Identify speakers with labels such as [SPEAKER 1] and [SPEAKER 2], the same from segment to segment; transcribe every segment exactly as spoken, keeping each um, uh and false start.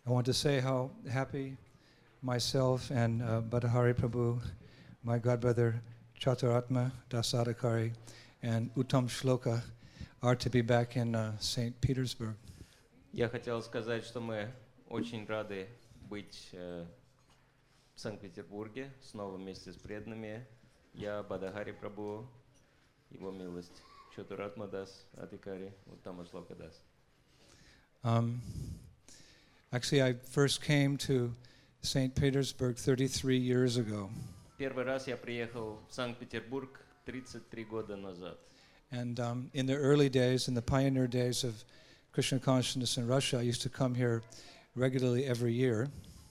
[SPEAKER 1] I want to say how happy myself and uh, Badahari Prabhu, my godbrother Chaturatma Dasadakari, and Uttam Shloka are to be back in uh, Saint Petersburg.
[SPEAKER 2] Я хотел сказать, что мы очень рады быть э, в Санкт-Петербурге снова вместе с преданными. Я Бадагари Прабhu, его милость Чатуратма Дас Адикари, Уттама Шлока Дас.
[SPEAKER 1] Um, actually, I first came to Saint Petersburg thirty-three years ago.
[SPEAKER 2] Первый раз я приехал в Санкт-Петербург тридцать три года назад.
[SPEAKER 1] And um, in the early days, in the pioneer days of Krishna consciousness in Russia, I used to come here regularly every year.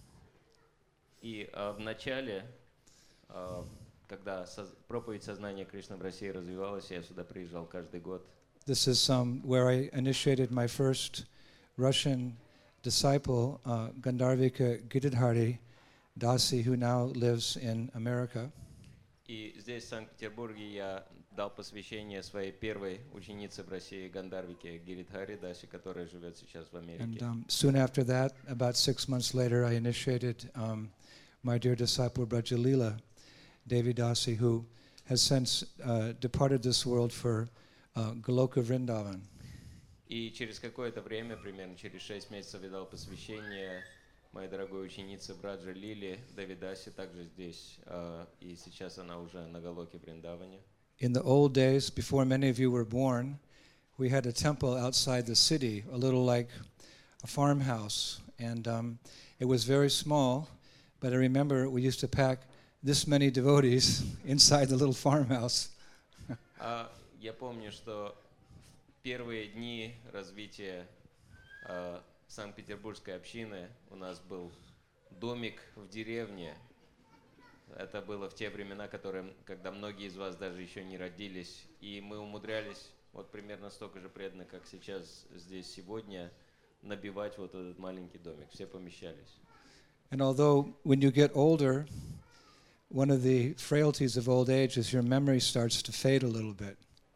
[SPEAKER 2] И а, в начале, а, когда соз- проповедь сознания Кришны в России развивалась, я сюда приезжал каждый год.
[SPEAKER 1] This is um, where I initiated my first Russian disciple, uh, Gandharvika Giridhari Dasi, who now lives in America.
[SPEAKER 2] И здесь, в Санкт-Петербурге, я дал посвящение своей первой ученице в России, Гандарвике Гиридхари Даси, которая живет сейчас в
[SPEAKER 1] And
[SPEAKER 2] Америке.
[SPEAKER 1] um, soon after that, about six months later, I initiated um, my dear disciple Brajalila Devi Dasi, who has since uh, departed this world for uh, Goloka Vrindavan.
[SPEAKER 2] И через какое-то время, примерно через шесть месяцев, я дал посвящение моей дорогой ученице Браджа Лили Давидаси, также здесь, а, и сейчас она уже на Галоке Вриндаване.
[SPEAKER 1] In the old days, before many of you were born, we had a temple outside the city, a little like a farmhouse. And um, it was very small, but I remember we used to pack this many devotees inside the little farmhouse.
[SPEAKER 2] А я помню, что в первые дни развития а, Санкт-Петербургской общины у нас был домик в деревне. Это было в те времена, которые, когда многие из вас даже еще не родились, и мы умудрялись, вот примерно столько же преданных, как сейчас здесь сегодня, набивать вот этот маленький домик. Все помещались.
[SPEAKER 1] And although when you get older, one of the frailties of old age is your memory starts to fade a little bit.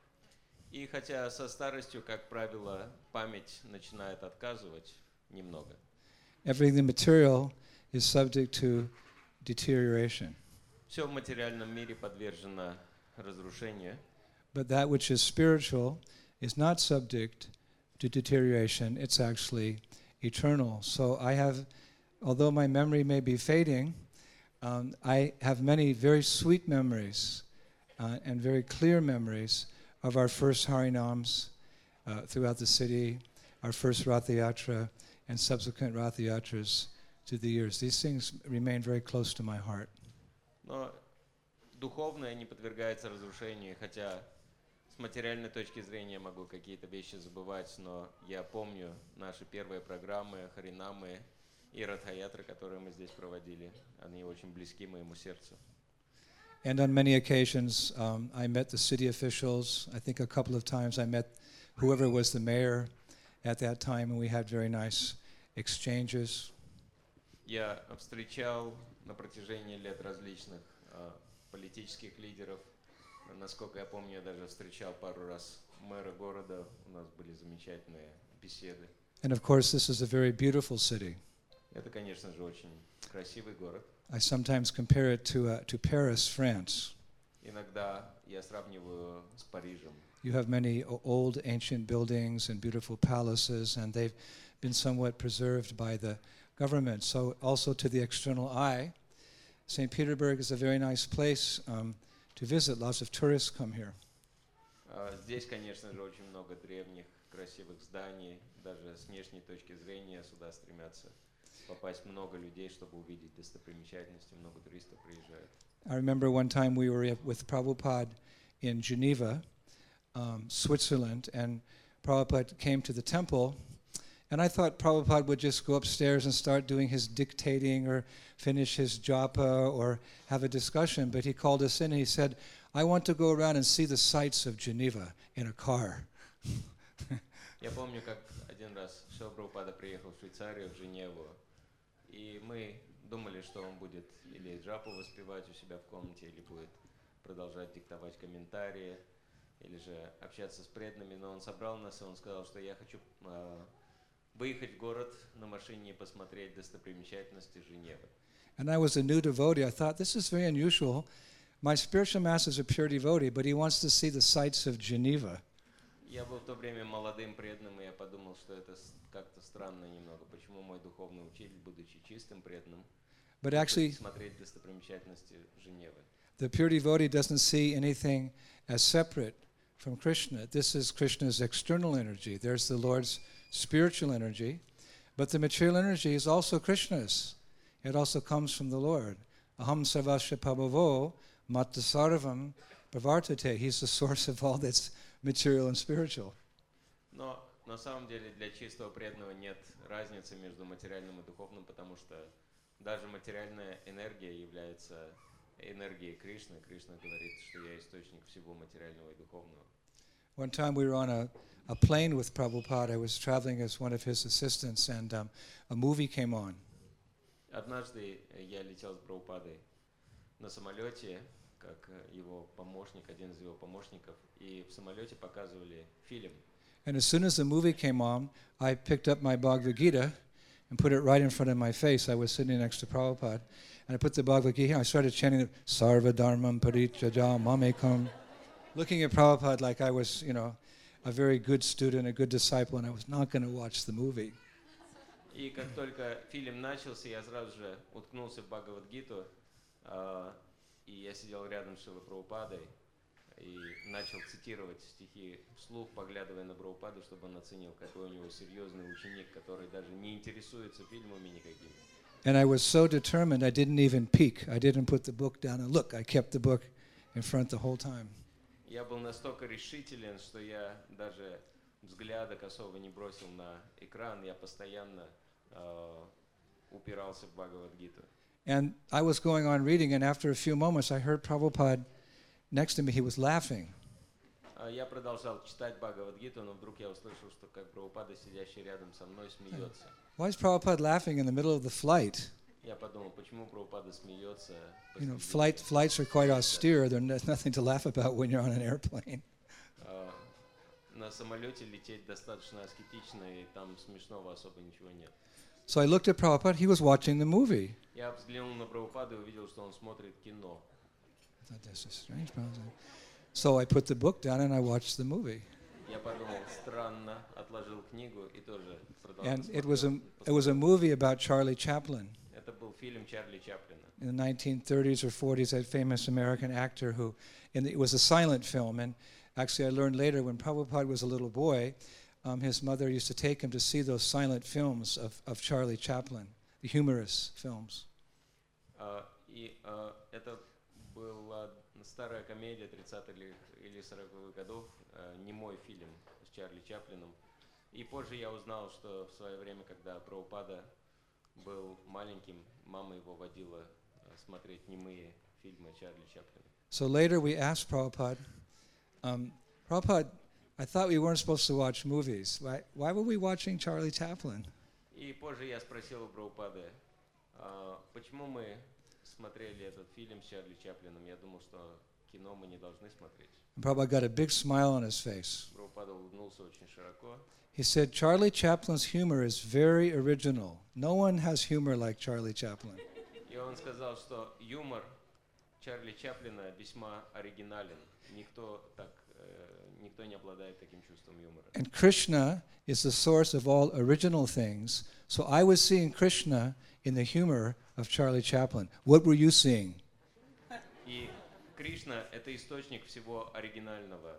[SPEAKER 2] И хотя со старостью, как правило, память начинает отказывать немного.
[SPEAKER 1] Everything material is subject to deterioration.
[SPEAKER 2] Все в материальном мире подвержено разрушению,
[SPEAKER 1] But that which is spiritual is not subject to deterioration. It's actually eternal. So I have, although my memory may be fading, um, I have many very sweet memories uh, and very clear memories of our first Harinams uh, throughout the city, our first Ratha Yatra, and subsequent Ratha Yatras through the years. These things remain very close to my heart.
[SPEAKER 2] но духовное не подвергается разрушению, хотя с материальной точки зрения могу какие-то вещи забывать, но я помню наши первые программы, харинамы и радхаятры, которые мы здесь проводили. Они очень близки моему сердцу.
[SPEAKER 1] And on many occasions, um, I met the city officials. I think a couple of times I met whoever was the mayor at that time, and we had very nice exchanges.
[SPEAKER 2] Я встречал на протяжении лет различных а, политических лидеров. Насколько я помню, я даже встречал пару раз мэра города. У нас были замечательные беседы.
[SPEAKER 1] And of course, this is a very beautiful city.
[SPEAKER 2] Это, конечно же, очень красивый город.
[SPEAKER 1] I sometimes compare it to, uh, to Paris, France.
[SPEAKER 2] Иногда я сравниваю с Парижем.
[SPEAKER 1] You have many o- old ancient buildings and beautiful palaces, and they've been somewhat preserved by the government. So also to the external eye, Saint Petersburg is a very nice place um, to visit. Lots of tourists come here.
[SPEAKER 2] А, Здесь, конечно же, очень много древних, красивых зданий. Даже с внешней точки зрения сюда стремятся попасть много людей, чтобы увидеть достопримечательности. Много туристов приезжают.
[SPEAKER 1] I remember one time we were with Prabhupada in Geneva, um, Switzerland, and Prabhupada came to the temple, and I thought Prabhupada would just go upstairs and start doing his dictating or finish his japa or have a discussion, but he called us in and he said, I want to go around and see the sights of Geneva in a car.
[SPEAKER 2] Я помню, как один раз Шрила Прабхупада приехал в Швейцарию, в Женеву, и мы думали, что он будет или джапу воспевать у себя в комнате, или будет продолжать диктовать комментарии, или же общаться с преданными, но он собрал нас, и он сказал, что я хочу а, выехать в город на машине и посмотреть достопримечательности Женевы.
[SPEAKER 1] And I was a new devotee. I thought, this is very unusual. My spiritual master is a pure devotee, but he wants to see the sights of Geneva.
[SPEAKER 2] Я был в то время молодым преданным, и я подумал, что это как-то странно немного. Почему мой духовный учитель, будучи чистым преданным,
[SPEAKER 1] But actually,
[SPEAKER 2] смотреть достопримечательности Женевы?
[SPEAKER 1] the pure devotee doesn't see anything as separate from Krishna. This is Krishna's external energy. There's the Lord's spiritual energy. But the material energy is also Krishna's. It also comes from the Lord. Aham sarvasya pabhavo matta sarvam pravartate. He's the source of all that's material and spiritual.
[SPEAKER 2] Но на самом деле для чистого преданного нет разницы между материальным и духовным, потому что даже материальная энергия является энергией Кришны. Кришна говорит, что я источник всего материального и духовного.
[SPEAKER 1] One time we were on a, a plane with Prabhupada. I was traveling as one of his assistants, and um, a movie came on.
[SPEAKER 2] Однажды я летел с Прабхупадой на самолете, как его помощник, один из его помощников, и в самолете показывали фильм.
[SPEAKER 1] And as soon as the movie came on, I picked up my Bhagavad Gita and put it right in front of my face. I was sitting next to Prabhupada, and I put the Bhagavad Gita, and I started chanting, Sarva Dharmam Parityajam Mamekam, looking at Prabhupada like I was, you know, a very good student, a good disciple, and I was not going to watch the movie.
[SPEAKER 2] И как только фильм начался, я сразу же уткнулся в Бхагавад-гиту, э, и я сидел рядом с Шрилой Прабхупадой и начал цитировать стихи вслух, поглядывая на Прабхупаду, чтобы он оценил, какой у него серьезный ученик, который даже не интересуется фильмами никакими.
[SPEAKER 1] And I was so determined, I didn't even peek. I didn't put the book down and look. I kept the book in front the whole time.
[SPEAKER 2] Я был настолько решителен, что я даже взгляда косого не бросил на экран, я постоянно uh, упирался в Бхагавад-гиту.
[SPEAKER 1] And I was going on reading, and after a few moments, I heard Prabhupada next to me. He was laughing.
[SPEAKER 2] Uh, я продолжал читать Бхагавад-гиту, но вдруг я услышал, что как Прабхупада, сидящий рядом со мной, смеется.
[SPEAKER 1] Why is Prabhupada laughing in the middle of the flight?
[SPEAKER 2] Я подумал, почему Прабхупада смеется?
[SPEAKER 1] You know, flight, flights are quite austere. There's nothing to laugh about when you're on an airplane.
[SPEAKER 2] Uh, на самолете лететь достаточно аскетично, и там смешного особо ничего нет.
[SPEAKER 1] So I looked at Prabhupada. He was watching the movie.
[SPEAKER 2] Я взглянул на Прабхупаду и увидел, что он смотрит кино.
[SPEAKER 1] I thought, this is strange. So I put the book down and I watched the movie.
[SPEAKER 2] Я подумал, странно, отложил книгу и тоже продолжал
[SPEAKER 1] And
[SPEAKER 2] смотреть.
[SPEAKER 1] it was a it was a movie about Charlie Chaplin.
[SPEAKER 2] Это был фильм Чарли Чаплина.
[SPEAKER 1] In the nineteen thirties or forties, that famous American actor who, in the, it was a silent film. And actually, I learned later when Prabhupada was a little boy, um, his mother used to take him to see those silent films of, of Charlie Chaplin, the humorous films.
[SPEAKER 2] Uh, и uh, это была старая комедия тридцатых или сороковых годов, uh, немой фильм с Чарли Чаплином. И позже я узнал, что в свое время, когда Прабхупада был маленьким, мама его водила uh, смотреть немые фильмы Чарли Чаплина.
[SPEAKER 1] So later we asked Prabhupada, um, Prabhupada, I thought we weren't supposed to watch movies. Why, why were we watching Charlie Chaplin?
[SPEAKER 2] И позже я спросил у Прабхупады, uh, почему мы смотрели этот фильм с Чарли Чаплином. Я думал, что кино мы не должны смотреть.
[SPEAKER 1] And Prabhupada got a big smile on his face.
[SPEAKER 2] Прабхупада улыбнулся очень широко.
[SPEAKER 1] He said, Charlie Chaplin's humor is very original. No one has humor like Charlie Chaplin.
[SPEAKER 2] И он сказал, что юмор Чарли Чаплина весьма оригинален. Никто так, никто не обладает таким чувством юмора.
[SPEAKER 1] And Krishna is the source of all original things. So I was seeing Krishna in the humor of Charlie Chaplin. What were you seeing?
[SPEAKER 2] И Кришна — это источник всего оригинального.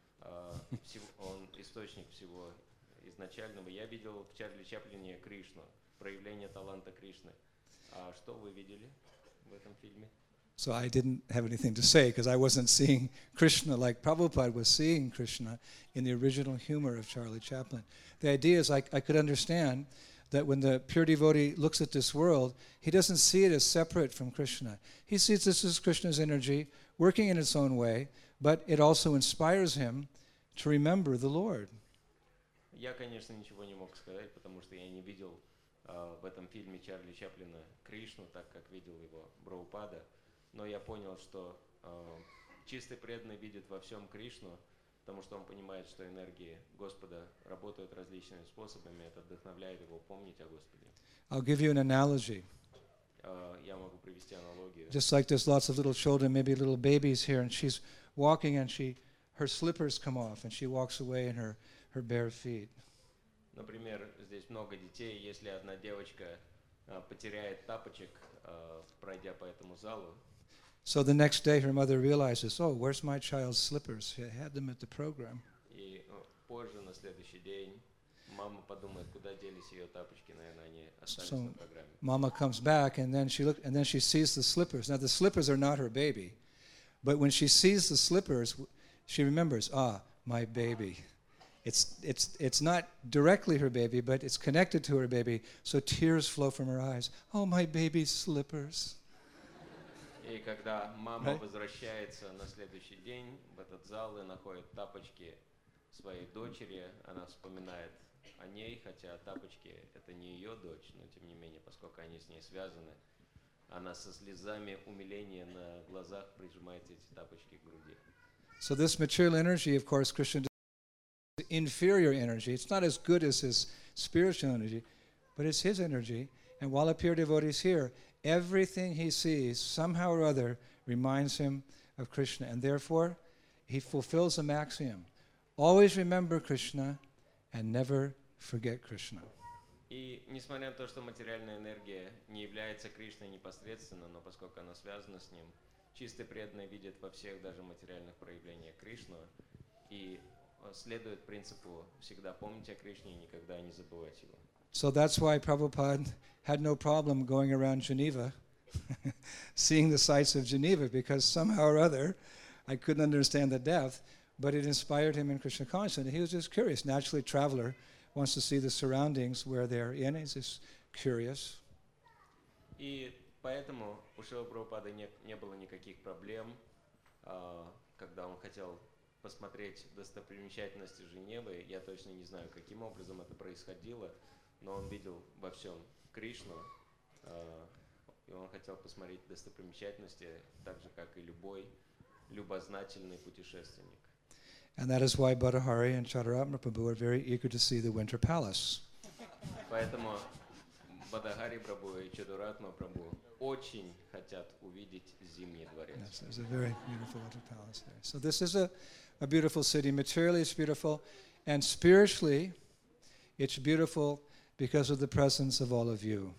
[SPEAKER 2] Он источник всего изначального. Я видел в Чарли Чаплине Кришну, проявление таланта Кришны. А что вы видели в этом фильме?
[SPEAKER 1] So I didn't have anything to say because I wasn't seeing Krishna like Prabhupada was seeing Krishna in the original humor of Charlie Chaplin. The idea is I, I could understand that when the pure devotee looks at this world, he doesn't see it as separate from Krishna. He sees this as Krishna's energy working in its own way, but it also inspires him to remember the Lord.
[SPEAKER 2] Я, конечно, ничего не мог сказать, потому что я не видел uh, в этом фильме Чарли Чаплина Кришну, так как видел его Прабхупада. Но я понял, что uh, чистый преданный видит во всем Кришну, потому что он понимает, что энергии Господа работают различными способами, это вдохновляет его помнить о Господе.
[SPEAKER 1] I'll give you an analogy.
[SPEAKER 2] Uh, я могу привести аналогию.
[SPEAKER 1] Just like there's lots of little children, maybe little babies here, and she's walking and she, her slippers come off and she walks away in her, her bare feet.
[SPEAKER 2] Например, здесь много детей, если одна девочка uh, потеряет тапочек, uh, пройдя по этому залу.
[SPEAKER 1] So the next day her mother realizes, oh, where's my child's slippers? I had them at the program.
[SPEAKER 2] И uh, позже, на следующий день, мама подумает, куда делись ее тапочки, наверное, они остались
[SPEAKER 1] So
[SPEAKER 2] на программе.
[SPEAKER 1] Mama comes back and then she look and then she sees the slippers. Now the slippers are not her baby, but when she sees the slippers, she remembers, ah, my baby. It's it's it's not directly her baby, but it's connected to her baby. So tears flow from her eyes. Oh, my baby's slippers.
[SPEAKER 2] И когда мама
[SPEAKER 1] Right?
[SPEAKER 2] возвращается на следующий день в этот зал и находит тапочки своей дочери, она вспоминает о ней, хотя тапочки это не ее дочь, но тем не менее, поскольку они с ней связаны, она со слезами умиления на глазах прижимает эти тапочки к груди.
[SPEAKER 1] So this material energy, of course, Krishna is inferior energy. It's not as good as his spiritual energy, but it's his energy. And while a pure devotee is here, everything he sees, somehow or other, reminds him of Krishna. And therefore, he fulfills the maxim, always remember Krishna and never forget Krishna.
[SPEAKER 2] И несмотря на то, что материальная энергия не является Кришной непосредственно, но поскольку она связана с ним, чистый преданный видит во всех даже материальных проявлениях Кришну и следует принципу всегда помнить о Кришне и никогда не забывать его.
[SPEAKER 1] So that's why Prabhupada had no problem going around Geneva, seeing the sights of Geneva, because somehow or other, I couldn't understand the depth, but it inspired him in Krishna consciousness. He was just curious. Naturally, a traveler wants to see the surroundings where they're in. He's just curious.
[SPEAKER 2] И поэтому у Шрилы Прабхупады не, не было никаких проблем, а, когда он хотел посмотреть достопримечательности Женевы. Я точно не знаю, каким образом это происходило, но он видел во всем Кришну, а, и он хотел посмотреть достопримечательности, так же, как и любой любознательный путешественник.
[SPEAKER 1] And that is why Bhattahari and Chadaratma Prabhu are very eager to see the Winter Palace.
[SPEAKER 2] Поэтому Бадахари Прабху и Чадуратма Прабху очень хотят увидеть Зимний дворец.
[SPEAKER 1] Yes, there's a very beautiful Winter Palace there. So this is a, a beautiful city. Materially it's beautiful, and spiritually it's beautiful because of the presence of all of you.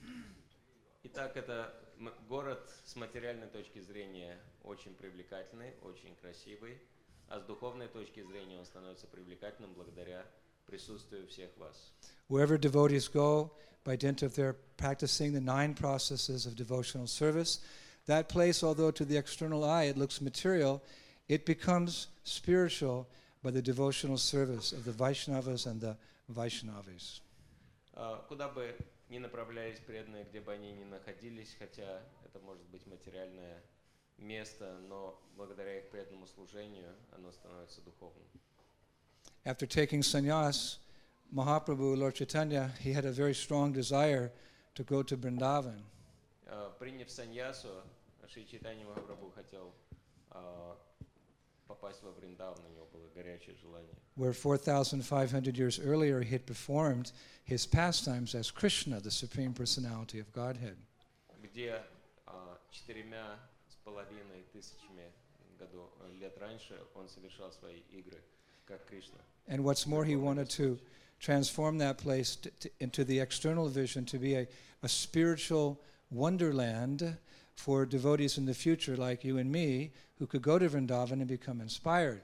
[SPEAKER 2] Итак, это м- город с материальной точки зрения очень привлекательный, очень красивый, а с духовной точки зрения он становится привлекательным благодаря присутствию всех вас.
[SPEAKER 1] Wherever devotees go, by dint of their practicing the nine processes of devotional service, that place, although to the external eye it looks material, it becomes spiritual by the devotional service of the Vaishnavas and the Vaishnavis.
[SPEAKER 2] А, Куда бы ни направлялись преданные, где бы они ни находились, хотя это может быть материальное место, но благодаря их преданному служению оно становится духовным.
[SPEAKER 1] After taking sannyas, Mahaprabhu, Lord Chaitanya, he had a very strong desire to go to Vrindavan.
[SPEAKER 2] А, Приняв саньясу, Шри Чайтанья Махапрабху хотел а, попасть во Вриндаван, у него было горячее желание.
[SPEAKER 1] Where four thousand five hundred years earlier he had performed his pastimes as Krishna, the Supreme Personality of Godhead.
[SPEAKER 2] Где а, четырьмя с половиной тысячами году, лет раньше он совершал свои игры как Кришна.
[SPEAKER 1] And what's more, he wanted to transform that place t- t- into the external vision to be a, a spiritual wonderland for devotees in the future like you and me who could go to Vrindavan and become inspired.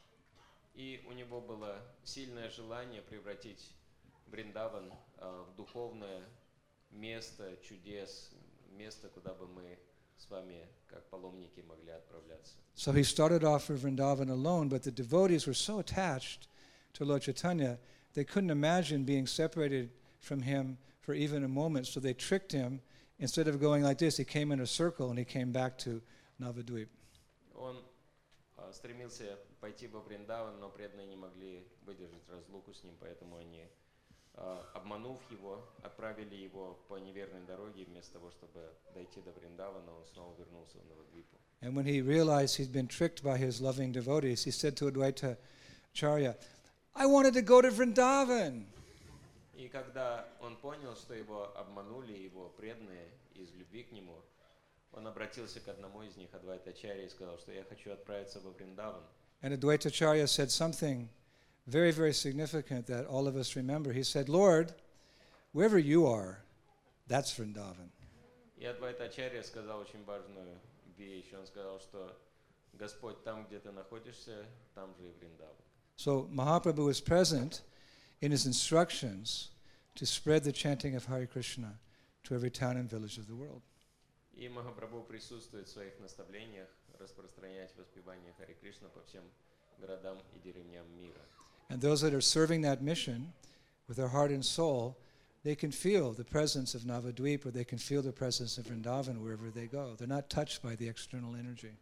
[SPEAKER 2] И у него было сильное желание превратить Вриндаван а, в духовное место чудес, место, куда бы мы с вами, как паломники, могли отправляться.
[SPEAKER 1] So he started off for Vrindavan alone, but the devotees were so attached to Lord Chaitanya, they couldn't imagine being separated from him for even a moment, so they tricked him. Instead of going like this, he came in a circle and he came back to Navadvip.
[SPEAKER 2] Он а, стремился пойти во Вриндаван, но преданные не могли выдержать разлуку с ним, поэтому они, а, обманув его, отправили его по неверной дороге, вместо того, чтобы дойти до Вриндавана, он снова вернулся в Навадвипу.
[SPEAKER 1] And when he realized he'd been tricked by his loving devotees, he said to Advaita, Acharya, I wanted to go to Vrindavan.
[SPEAKER 2] И когда он понял, что его обманули его преданные из любви к нему, он обратился к одному из них, Адвайтачарье, и сказал, что я хочу отправиться во Вриндаван.
[SPEAKER 1] And Advaitacharya said something very, very significant that all of us remember. He said, Lord, wherever you are, that's Vrindavan.
[SPEAKER 2] И Адвайтачарья сказал очень важную вещь. Он сказал, что Господь, там, где ты находишься, там же и Вриндаван.
[SPEAKER 1] So Mahaprabhu was present in his instructions to spread the chanting of Hare Krishna to every town and village of the world.
[SPEAKER 2] И Махапрабху присутствует в своих наставлениях распространять воспевание Харе Кришна по всем городам и деревням мира.
[SPEAKER 1] And those that are serving that mission with their heart and soul, they can feel the presence of Navadvip, or they can feel the presence of Vrindavan wherever they go. They're not touched by the external energy.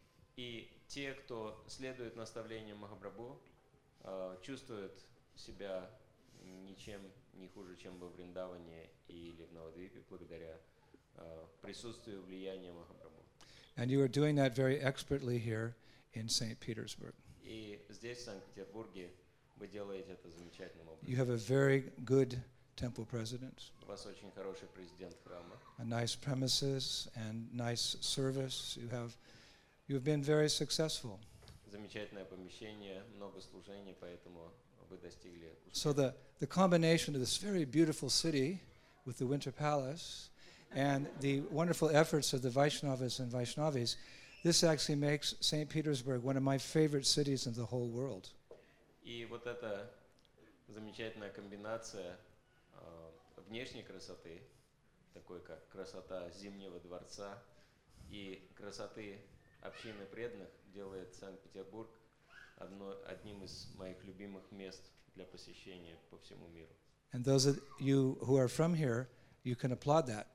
[SPEAKER 2] И те, кто следует наставлениям Махапрабху, чувствуют себя ничем не хуже, чем во Вриндаване или в Навадвипе, благодаря присутствию влияния Махапрабху.
[SPEAKER 1] And you are doing that very expertly here in Saint Petersburg.
[SPEAKER 2] И здесь, в Санкт-Петербурге, вы делаете это замечательным образом.
[SPEAKER 1] You have a very good temple president,
[SPEAKER 2] У вас очень хороший президент храма,
[SPEAKER 1] a nice premises and nice service. You have, you have been very successful.
[SPEAKER 2] замечательное помещение, много служений, поэтому вы достигли успеха.
[SPEAKER 1] So the, the combination of this very beautiful city with the Winter Palace and the wonderful efforts of the Vaishnavas and Vaishnavis, this actually makes Saint Petersburg one of my favorite cities in the whole world.
[SPEAKER 2] И вот эта замечательная комбинация э, внешней красоты, такой как красота Зимнего дворца и красоты общины преданных, делает Санкт-Петербург одно, одним из моих любимых мест для посещения по всему миру.
[SPEAKER 1] And those of you who are from here, you can applaud that.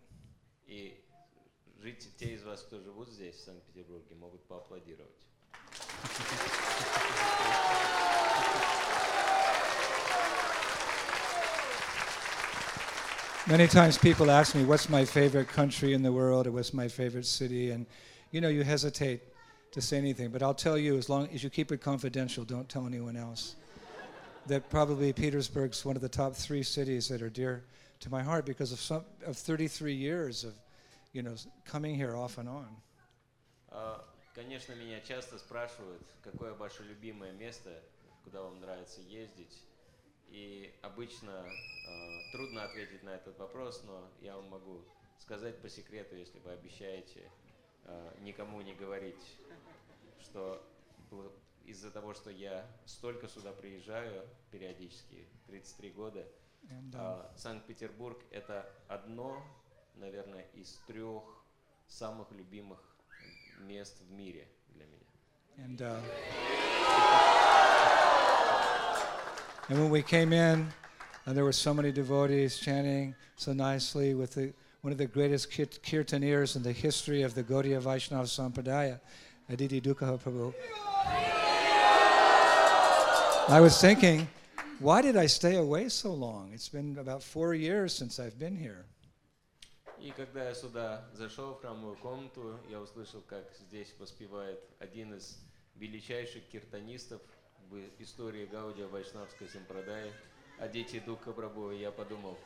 [SPEAKER 2] И жить, те из вас, кто живут здесь, в Санкт-Петербурге, могут поаплодировать.
[SPEAKER 1] Many times people ask me, what's my favorite country in the world, or what's my favorite city? And, you know, you hesitate to say anything. But I'll tell you, as long as you keep it confidential, don't tell anyone else, that probably Petersburg's one of the top three cities that are dear to my heart because of some of thirty-three years of, you know, coming here off and on.
[SPEAKER 2] Uh, конечно, меня часто спрашивают, какое ваше любимое место, куда вам нравится ездить. И обычно uh, трудно ответить на этот вопрос, но я вам могу сказать по секрету, если вы обещаете uh, никому не говорить, что из-за того, что я столько сюда приезжаю периодически, тридцать три года,
[SPEAKER 1] And, uh,
[SPEAKER 2] uh, Санкт-Петербург — это одно, наверное, из трех самых любимых мест в мире для меня.
[SPEAKER 1] And, uh, and when we came in, and there were so many devotees chanting so nicely with the, one of the greatest kir- kirtaniers in the history of the Gaudiya Vaishnava Sampradaya, Aditi Dukha Prabhu. I was thinking, why did I stay away so long? It's been about four years since I've been here.
[SPEAKER 2] И когда я сюда зашел в храмовую комнату, я услышал, как здесь воспевает один из величайших киртанистов в истории Гаудия Вайшнавской Сампрадаи, Адити Дукха Прабху, и я подумал,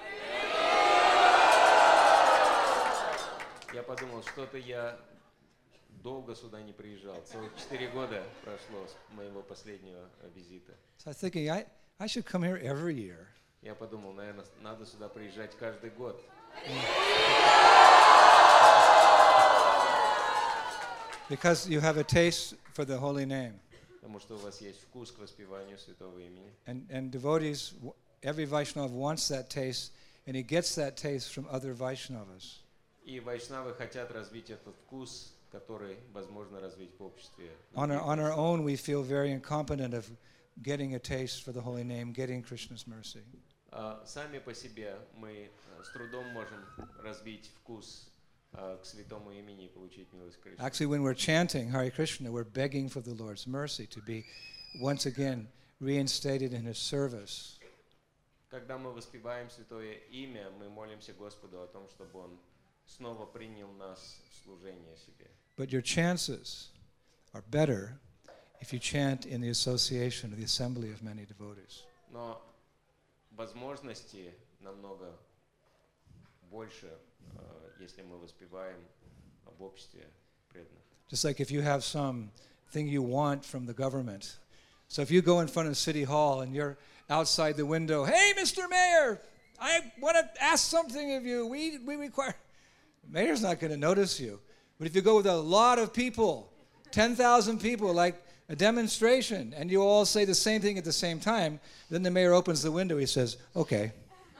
[SPEAKER 2] я подумал, что-то я долго сюда не приезжал. Целых четыре года прошло с моего последнего визита.
[SPEAKER 1] So I was thinking, I, I should come here every year.
[SPEAKER 2] Я подумал, наверное, надо сюда приезжать каждый год.
[SPEAKER 1] Because you have a taste for the holy name.
[SPEAKER 2] Потому что у вас есть вкус к воспеванию святого имени.
[SPEAKER 1] And, and devotees, every Vaishnava wants that taste, and he gets that taste from other Vaishnavas.
[SPEAKER 2] И вайшнавы хотят развить этот вкус, который возможно развить в обществе.
[SPEAKER 1] On our, on our own, we feel very incompetent of getting a taste for the holy name, getting Krishna's mercy.
[SPEAKER 2] Uh, сами по себе мы uh, с трудом можем развить вкус uh, к святому имени и получить милость Кришны.
[SPEAKER 1] Actually, when we're chanting Hare Krishna, we're begging for the Lord's mercy to be once again reinstated in His service.
[SPEAKER 2] Когда мы воспеваем святое имя, мы молимся Господу о том, чтобы Он снова принял нас в служение себе.
[SPEAKER 1] But your chances are better if you chant in the association, or the assembly of many devotees.
[SPEAKER 2] Но возможности намного больше, э, если мы воспеваем в обществе преданных.
[SPEAKER 1] Just like if you have some thing you want from the government. So if you go in front of City Hall and you're outside the window, hey, Mister Mayor, I want to ask something of you. We, we require... The mayor's not going to notice you. But if you go with a lot of people, ten thousand people, like a demonstration, and you all say the same thing at the same time, then the mayor opens the window, he says, okay.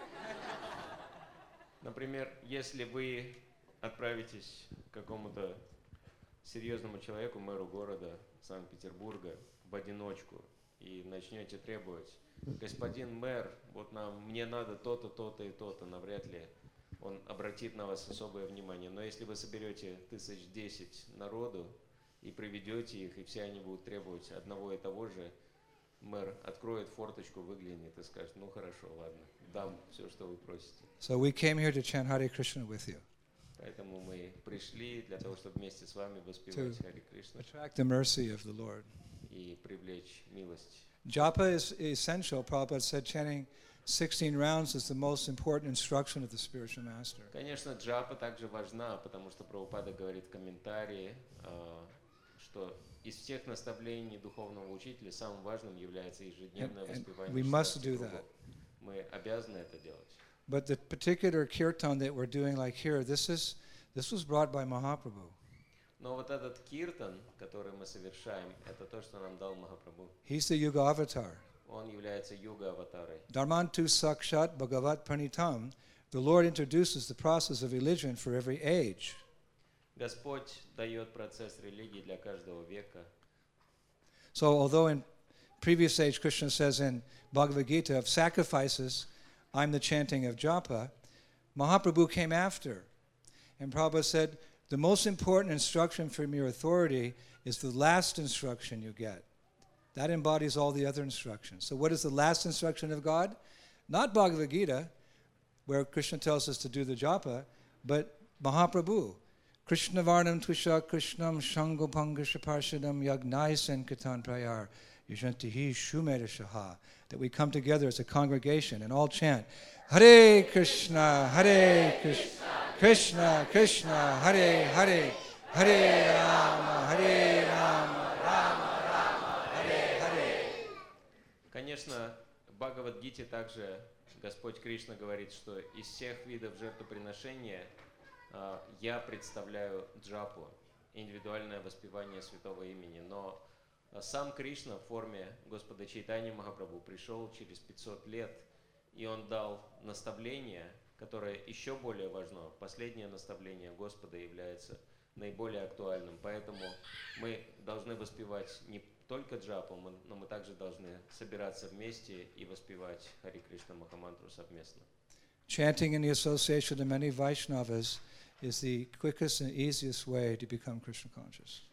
[SPEAKER 2] Например, если вы отправитесь к какому-то серьезному человеку, мэру города Санкт-Петербурга, в одиночку, и начнете требовать, господин мэр, вот нам, мне надо то-то, то-то и то-то, навряд ли он обратит на вас особое внимание. Но если вы соберете тысяч десять народу и приведете их, и все они будут требовать одного и того же, мэр откроет форточку, выглянет и скажет, ну хорошо, ладно, дам все, что вы просите.
[SPEAKER 1] So we came here to chant Hare Krishna with you.
[SPEAKER 2] Поэтому мы пришли для того, чтобы вместе с вами воспевать Харе Кришна
[SPEAKER 1] attract the mercy of the Lord.
[SPEAKER 2] И привлечь милость.
[SPEAKER 1] Japa is essential. Prabhupada said chanting sixteen rounds is the most important instruction of the spiritual master.
[SPEAKER 2] Конечно, джапа также важна, потому что Прабхупада говорит в комментарии, что из всех наставлений духовного учителя самым важным является ежедневное воспевание шестнадцати кругов. Мы обязаны это делать.
[SPEAKER 1] But the particular kirtan that we're doing like here, this is this was brought by Mahaprabhu.
[SPEAKER 2] Но вот этот киртан, который мы совершаем, это то, что нам дал Махапрабху.
[SPEAKER 1] He's the Yuga Avatar.
[SPEAKER 2] Он является юга-аватарой.
[SPEAKER 1] Dharmantu Sakshat Bhagavat Pranitam. The Lord introduces the process of religion for every age.
[SPEAKER 2] Господь дает процесс религии для каждого века.
[SPEAKER 1] So although in previous age Krishna says in Bhagavad Gita of sacrifices, I'm the chanting of japa, Mahaprabhu came after. And Prabhupada said, the most important instruction from your authority is the last instruction you get. That embodies all the other instructions. So what is the last instruction of God? Not Bhagavad Gita, where Krishna tells us to do the japa, but Mahaprabhu. Krishna Varnam Tvisha Krishnam Shangopanga Shaparshadam Yagnai Sankatan Prayar Yashantihi Shumeda Shaha. That we come together as a congregation and all chant Hare Krishna, Hare Krishna, Krishna Krishna, Hare Hare, Hare Rama, Hare Rama, Rama Rama, Hare Hare.
[SPEAKER 2] Конечно, в Бхагавад-гите также Господь Кришна говорит, что из всех видов жертвоприношения uh, я представляю джапу, индивидуальное воспевание святого имени. Но сам Кришна в форме Господа Чайтаньи Махапрабху пришел через пятьсот лет, и он дал наставление, которое еще более важно. Последнее наставление Господа является наиболее актуальным. Поэтому мы должны воспевать не только джапу, но мы также должны собираться вместе и воспевать Хари Кришна Махамантру совместно.
[SPEAKER 1] Chanting in the association of many Vaishnavas is the quickest and easiest way to become Krishna conscious.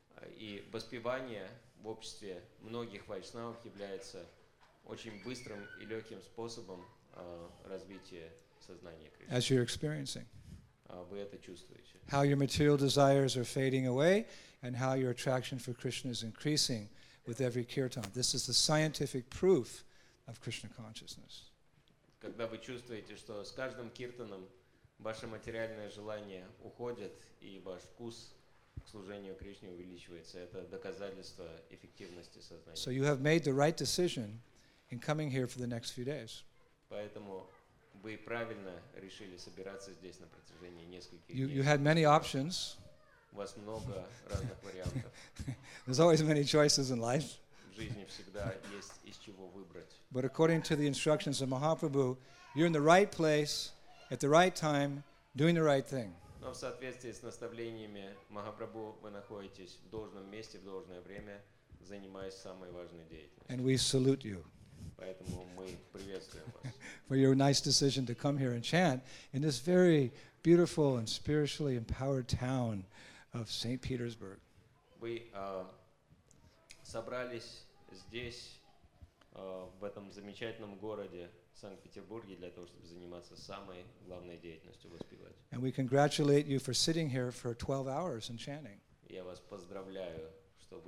[SPEAKER 2] И воспевание в обществе многих вайшнавов является очень быстрым и легким способом uh, развития сознания Кришны.
[SPEAKER 1] As you're experiencing.
[SPEAKER 2] Uh, вы это чувствуете.
[SPEAKER 1] How your material desires are fading away and how your attraction for Krishna is increasing with every kirtan. This is the scientific proof of Krishna consciousness.
[SPEAKER 2] Когда вы чувствуете, что с каждым киртаном ваше материальное желание уходит и ваш вкус к служению Кришне увеличивается, это доказательство эффективности сознания.
[SPEAKER 1] So you have made the right decision in coming here for the next few days.
[SPEAKER 2] Поэтому вы правильно решили собираться здесь на протяжении нескольких
[SPEAKER 1] You,
[SPEAKER 2] дней.
[SPEAKER 1] you had many options.
[SPEAKER 2] У вас много разных вариантов.
[SPEAKER 1] There's always many choices in life.
[SPEAKER 2] В жизни всегда есть из чего выбрать.
[SPEAKER 1] But according to the instructions of Mahaprabhu, you're in the right place, at the right time, doing the right thing.
[SPEAKER 2] Но в соответствии с наставлениями Махапрабху вы находитесь в должном месте, в должное время, занимаясь самой важной деятельностью.
[SPEAKER 1] And we salute you
[SPEAKER 2] Поэтому мы приветствуем вас.
[SPEAKER 1] for your nice decision to come here and chant in this very beautiful and spiritually empowered town of Saint Petersburg.
[SPEAKER 2] Вы uh, собрались здесь, uh, в этом замечательном городе Санкт-Петербурге, для того, чтобы заниматься самой главной деятельностью воспевать.
[SPEAKER 1] And we congratulate you for sitting here for twelve hours and chanting.
[SPEAKER 2] Я вас поздравляю, что вы уже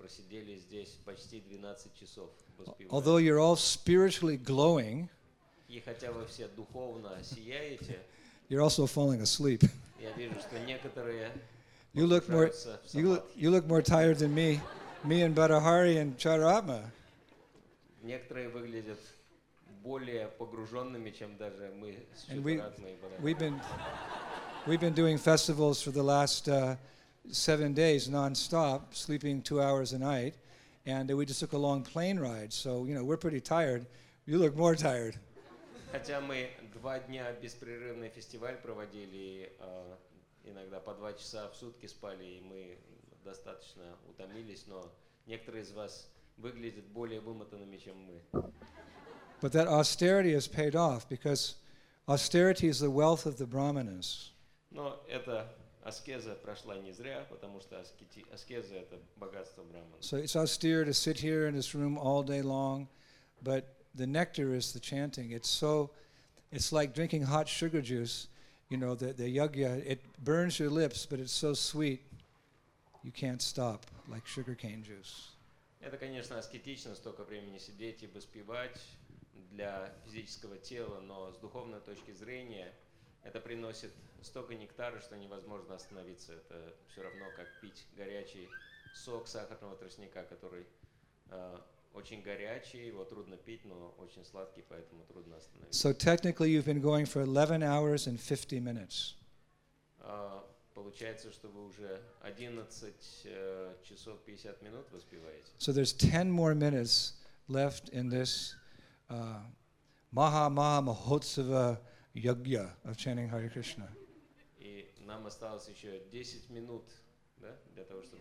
[SPEAKER 2] просидели здесь почти двенадцать часов, воспевая.
[SPEAKER 1] Although you're all spiritually glowing,
[SPEAKER 2] И хотя вы все духовно сияете,
[SPEAKER 1] you're also falling asleep.
[SPEAKER 2] я вижу, что некоторые
[SPEAKER 1] You look more,
[SPEAKER 2] погружаются в
[SPEAKER 1] you look,
[SPEAKER 2] самадхи.
[SPEAKER 1] you look more tired than me, me and Bhattahari and Charatma.
[SPEAKER 2] Некоторые выглядят более погруженными, чем даже мы с
[SPEAKER 1] And we,
[SPEAKER 2] Читаратмой и Бадахари.
[SPEAKER 1] we've been, we've been doing festivals for the last uh, seven days non-stop, sleeping two hours a night, and uh, we just took a long plane ride. So you know we're pretty tired. You look more tired.
[SPEAKER 2] Хотя мы два дня беспрерывный фестиваль проводили, э, иногда по два часа в сутки спали, и мы достаточно утомились, но некоторые из вас выглядят более вымотанными, чем мы.
[SPEAKER 1] But that austerity has paid off because austerity is the wealth of the brahmanas.
[SPEAKER 2] Но эта аскеза прошла не зря, потому что аскети, аскеза — это богатство брамана.
[SPEAKER 1] So it's austere to sit here in this room all day long, but the nectar is the chanting. It's so, it's like drinking hot sugar juice. You know, the, the yagya, it burns your lips, but it's so sweet, you can't stop, like sugarcane juice.
[SPEAKER 2] Это, конечно, аскетично столько времени сидеть и воспевать для физического тела, но с духовной точки зрения это приносит столько нектара, что невозможно остановиться. Это все равно как пить горячий сок сахарного тростника, который э, очень горячий, его трудно пить, но очень сладкий, поэтому трудно остановиться.
[SPEAKER 1] So technically you've been going for eleven hours and fifty minutes.
[SPEAKER 2] Э, получается, что вы уже одиннадцать э, часов пятьдесят минут воспеваете.
[SPEAKER 1] So there's ten more minutes left in this uh, Maha Maha Mahotsava Yagya of chanting Hare Krishna.
[SPEAKER 2] И нам осталось еще десять минут, да, для того, чтобы...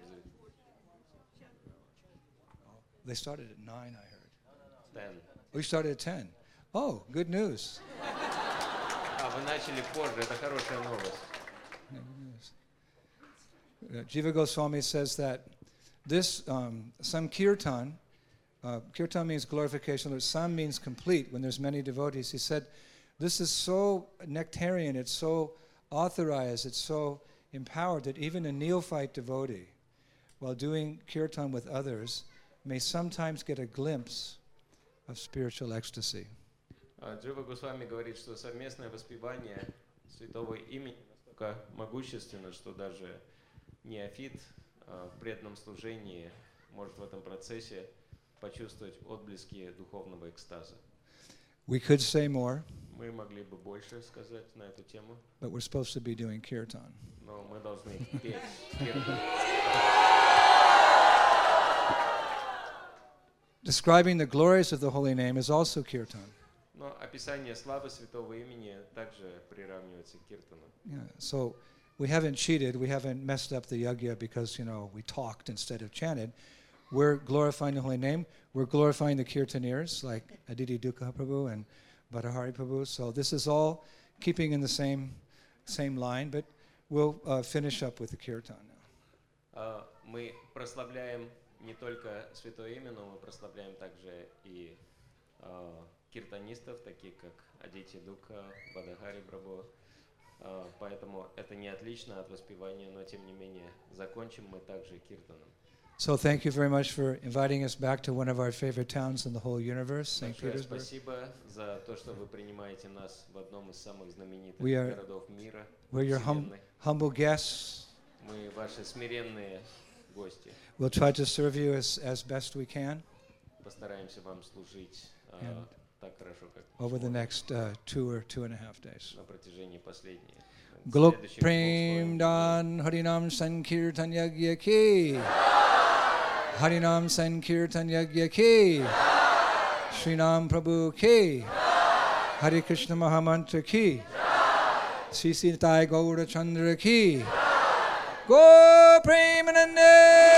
[SPEAKER 1] They started at nine, I heard.
[SPEAKER 2] Ten.
[SPEAKER 1] We started at ten. Oh, good news.
[SPEAKER 2] А, вы начали позже, это хорошая новость.
[SPEAKER 1] Yeah, good news. Uh, Jiva Goswami says that this um, Sankirtan, uh, kirtan means glorification, or sam means complete when there's many devotees. He said, this is so nectarian, it's so authorized, it's so empowered that even a neophyte devotee, while doing kirtan with others, may sometimes get a glimpse of spiritual ecstasy.
[SPEAKER 2] Джива Госвами говорит, что совместное воспевание святого имени настолько могущественно, что даже неофит в преданном служении может в этом процессе почувствовать отблески духовного экстаза.
[SPEAKER 1] We could say more,
[SPEAKER 2] Мы могли бы больше сказать на эту тему,
[SPEAKER 1] but we're supposed to be doing kirtan.
[SPEAKER 2] но мы должны петь киртан.
[SPEAKER 1] Describing the glories of the holy name is also kirtan.
[SPEAKER 2] Но описание славы святого имени также приравнивается к киртану.
[SPEAKER 1] Yeah, so we haven't cheated, we haven't messed up the yagya because, you know, we talked instead of chanted. We're glorifying the holy name. We're glorifying the kirtaneers like Aditi Dukha Prabhu and Bhattahari Prabhu. So this is all keeping in the same same line, but we'll uh, finish up with the kirtan now.
[SPEAKER 2] Uh, мы прославляем не только святое имя, но мы прославляем также и uh, киртанистов, таких как Адити Дукха, Бадахари Прабhu. Uh, поэтому это не отлично от воспевания, но тем не менее закончим мы также киртаном.
[SPEAKER 1] So thank you very much for inviting us back to one of our favorite towns in the whole universe, Saint
[SPEAKER 2] Большое
[SPEAKER 1] Petersburg.
[SPEAKER 2] спасибо за то, что вы принимаете нас в одном из самых знаменитых
[SPEAKER 1] We are-
[SPEAKER 2] городов мира.
[SPEAKER 1] We're your hum-
[SPEAKER 2] Вселенной.
[SPEAKER 1] humble guests.
[SPEAKER 2] Мы ваши смиренные гости.
[SPEAKER 1] We'll try to serve you as, as best we can
[SPEAKER 2] Постараемся вам служить а,
[SPEAKER 1] And
[SPEAKER 2] так хорошо, как
[SPEAKER 1] over the
[SPEAKER 2] сможем
[SPEAKER 1] next uh, two or two and a half days.
[SPEAKER 2] на протяжении последних.
[SPEAKER 1] Glok
[SPEAKER 2] следующих
[SPEAKER 1] Prem
[SPEAKER 2] двух
[SPEAKER 1] Dan Harinam Sankirtan Yagya Ki Harinam Sankirtan Yagya Ki Srinam Prabhu Ki Hare Krishna Mahamantra Ki Sri Sitai Gaura Chandra Ki Go Premanande